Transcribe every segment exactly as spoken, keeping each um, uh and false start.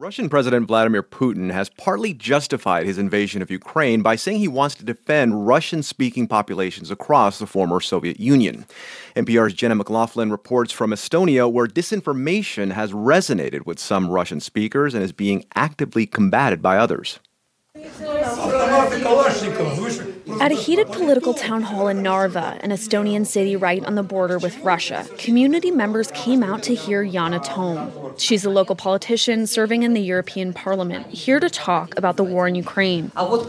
Russian President Vladimir Putin has partly justified his invasion of Ukraine by saying he wants to defend Russian-speaking populations across the former Soviet Union. N P R's Jenna McLaughlin reports from Estonia, where disinformation has resonated with some Russian speakers and is being actively combated by others. At a heated political town hall in Narva, an Estonian city right on the border with Russia, community members came out to hear Yana Toom. She's a local politician serving in the European Parliament, here to talk about the war in Ukraine.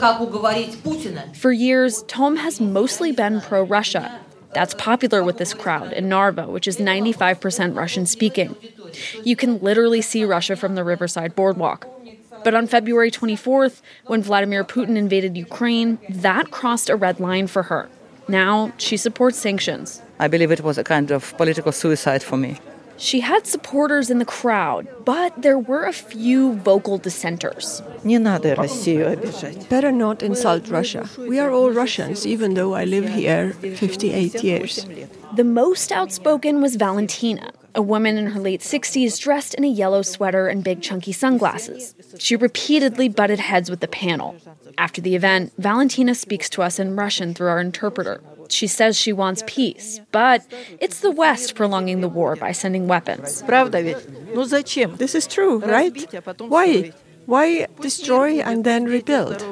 For years, Toom has mostly been pro-Russia. That's popular with this crowd in Narva, which is ninety-five percent Russian-speaking. You can literally see Russia from the Riverside Boardwalk. But on February twenty-fourth, when Vladimir Putin invaded Ukraine, that crossed a red line for her. Now she supports sanctions. I believe it was a kind of political suicide for me. She had supporters in the crowd, but there were a few vocal dissenters. Better not insult Russia. We are all Russians, even though I live here fifty-eight years. The most outspoken was Valentina, a woman in her late sixties dressed in a yellow sweater and big chunky sunglasses. She repeatedly butted heads with the panel. After the event, Valentina speaks to us in Russian through our interpreter. She says she wants peace, but it's the West prolonging the war by sending weapons. This is true, right? Why? Why destroy and then rebuild?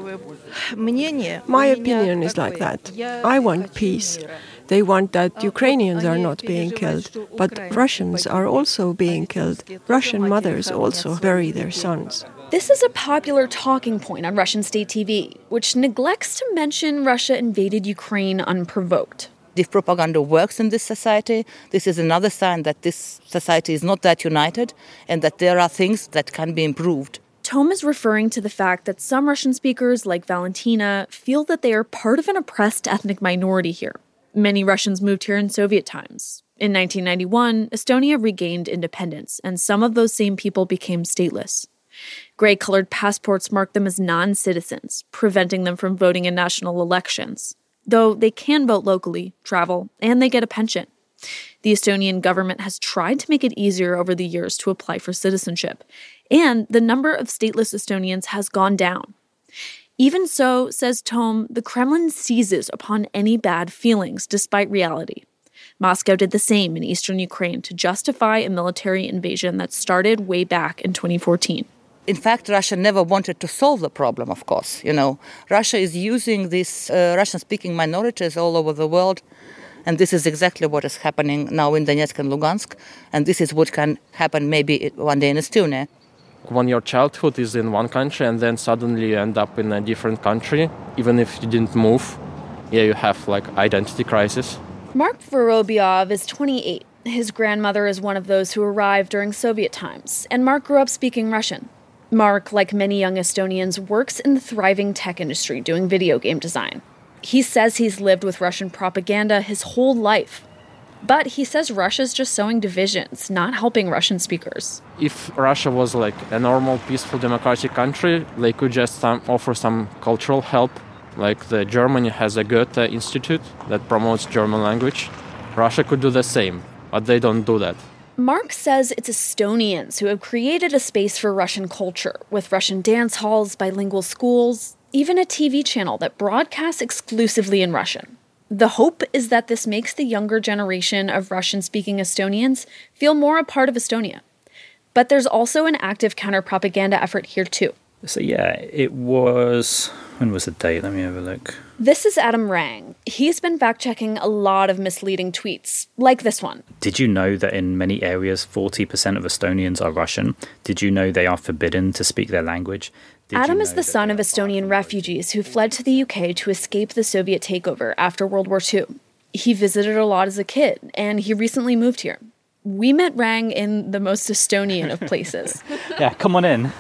My opinion is like that. I want peace. They want that Ukrainians are not being killed, but Russians are also being killed. Russian mothers also bury their sons. This is a popular talking point on Russian state T V, which neglects to mention Russia invaded Ukraine unprovoked. If propaganda works in this society, this is another sign that this society is not that united and that there are things that can be improved. Toom is referring to the fact that some Russian speakers, like Valentina, feel that they are part of an oppressed ethnic minority here. Many Russians moved here in Soviet times. In nineteen ninety-one, Estonia regained independence, and some of those same people became stateless. Gray-colored passports mark them as non-citizens, preventing them from voting in national elections. Though they can vote locally, travel, and they get a pension. The Estonian government has tried to make it easier over the years to apply for citizenship, and the number of stateless Estonians has gone down. Even so, says Toom, the Kremlin seizes upon any bad feelings despite reality. Moscow did the same in eastern Ukraine to justify a military invasion that started way back in twenty fourteen. In fact, Russia never wanted to solve the problem, of course. You know, Russia is using these uh, Russian-speaking minorities all over the world, and this is exactly what is happening now in Donetsk and Lugansk, and this is what can happen maybe one day in Estonia. When your childhood is in one country and then suddenly you end up in a different country, even if you didn't move, yeah, you have like identity crisis. Mark Vorobyov is twenty-eight. His grandmother is one of those who arrived during Soviet times, and Mark grew up speaking Russian. Mark, like many young Estonians, works in the thriving tech industry doing video game design. He says he's lived with Russian propaganda his whole life. But he says Russia's just sowing divisions, not helping Russian speakers. If Russia was like a normal, peaceful, democratic country, they could just um, offer some cultural help. Like the Germany has a Goethe Institute that promotes German language. Russia could do the same, but they don't do that. Mark says it's Estonians who have created a space for Russian culture, with Russian dance halls, bilingual schools, even a T V channel that broadcasts exclusively in Russian. The hope is that this makes the younger generation of Russian-speaking Estonians feel more a part of Estonia. But there's also an active counter-propaganda effort here, too. So, yeah, it was... When was the date? Let me have a look. This is Adam Rang. He's been fact-checking a lot of misleading tweets, like this one. Did you know that in many areas, forty percent of Estonians are Russian? Did you know they are forbidden to speak their language? Did Adam is the son of Estonian refugees who fled to the U K to escape the Soviet takeover after World War Two. He visited a lot as a kid, and he recently moved here. We met Rang in the most Estonian of places. Yeah, come on in.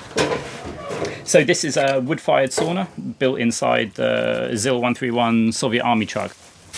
So this is a wood-fired sauna built inside the Zil one thirty-one Soviet Army truck.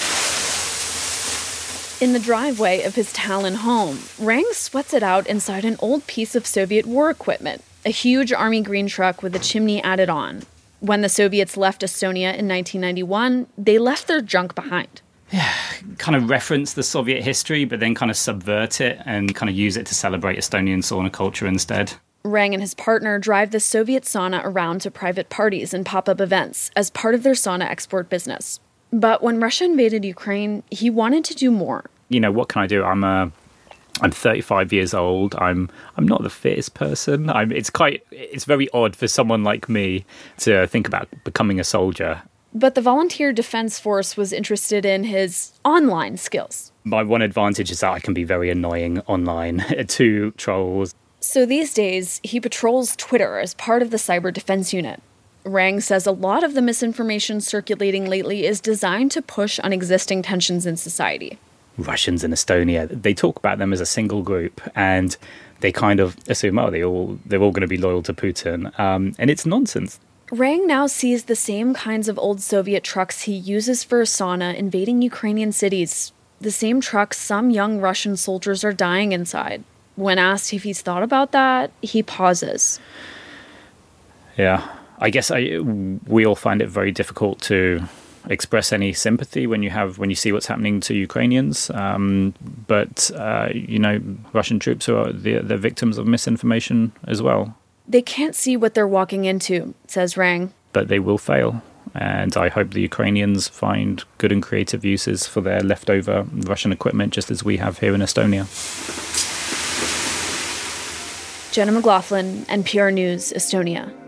In the driveway of his Tallinn home, Rang sweats it out inside an old piece of Soviet war equipment, a huge Army green truck with a chimney added on. When the Soviets left Estonia in nineteen ninety-one, they left their junk behind. Yeah, kind of reference the Soviet history, but then kind of subvert it and kind of use it to celebrate Estonian sauna culture instead. Rang and his partner drive the Soviet sauna around to private parties and pop-up events as part of their sauna export business. But when Russia invaded Ukraine, he wanted to do more. You know, what can I do? I'm a, I'm thirty-five years old. I'm I'm not the fittest person. I'm, it's quite, it's very odd for someone like me to think about becoming a soldier. But the Volunteer Defense Force was interested in his online skills. My one advantage is that I can be very annoying online to trolls. So these days, he patrols Twitter as part of the Cyber Defense Unit. Rang says a lot of the misinformation circulating lately is designed to push on existing tensions in society. Russians in Estonia, they talk about them as a single group, and they kind of assume, oh, they all, they're all going to be loyal to Putin. Um, and it's nonsense. Rang now sees the same kinds of old Soviet trucks he uses for a sauna invading Ukrainian cities, the same trucks some young Russian soldiers are dying inside. When asked if he's thought about that, he pauses. Yeah, I guess I, we all find it very difficult to express any sympathy when you have when you see what's happening to Ukrainians. Um, but, uh, you know, Russian troops are the, the victims of misinformation as well. They can't see what they're walking into, says Rang. But they will fail. And I hope the Ukrainians find good and creative uses for their leftover Russian equipment, just as we have here in Estonia. Jenna McLaughlin, N P R News, Estonia.